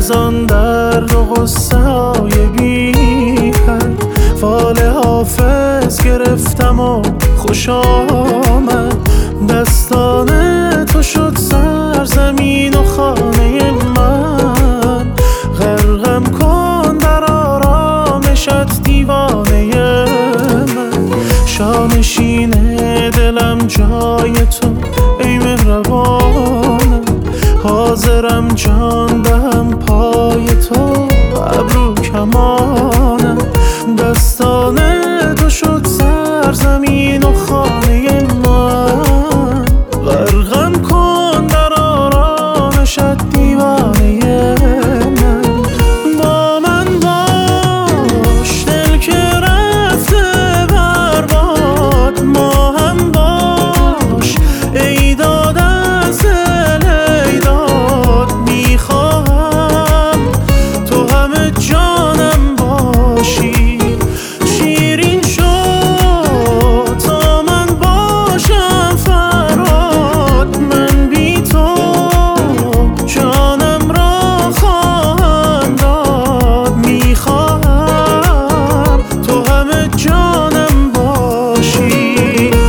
از آن درد و غصه های بی حد فال حافظ گرفتم و خوش آمد. دستان تو شد سرزمین و خانه من، غرقم کن در آرامشت دیوانه من. شانشین دلم جای تو ای مهربانم، حاضرم جان دهم پای تو ابرو کمانم. دستان تو شد سرزمین و خانه من، غرقم کن در آرامشت دیوانه من. با من باش دل که رفته برباد، ما هم باش ای داد از دل ای داد. میخواهم تو همه جانم باشی، شیرین شد تا من باشم فراد. من بی تو جانم را خواهم داد، میخواهم تو همه جانم باشی.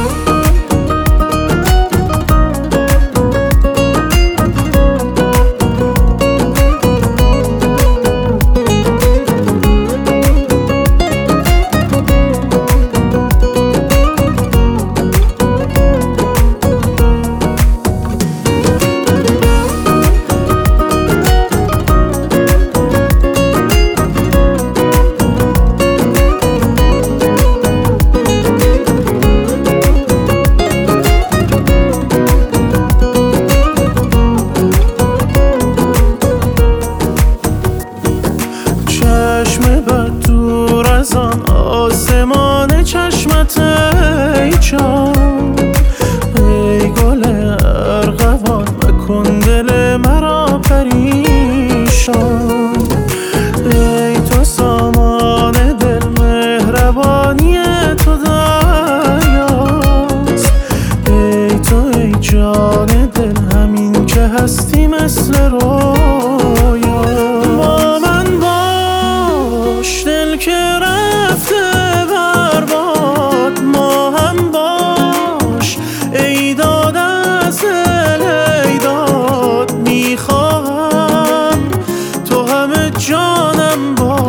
چشم بد دور از آن آسمان چشمت ای جان، ای گل ارغوان مکن دل مرا پریشان. ای تو سامان دل مهربانی تو دریاست، ای تو ای جان دل همین که هستی مثل رویا. با من باش دل که رفته برباد، ما هم باش ای داد از دل ای داد. میخواهم تو همه جانم باش.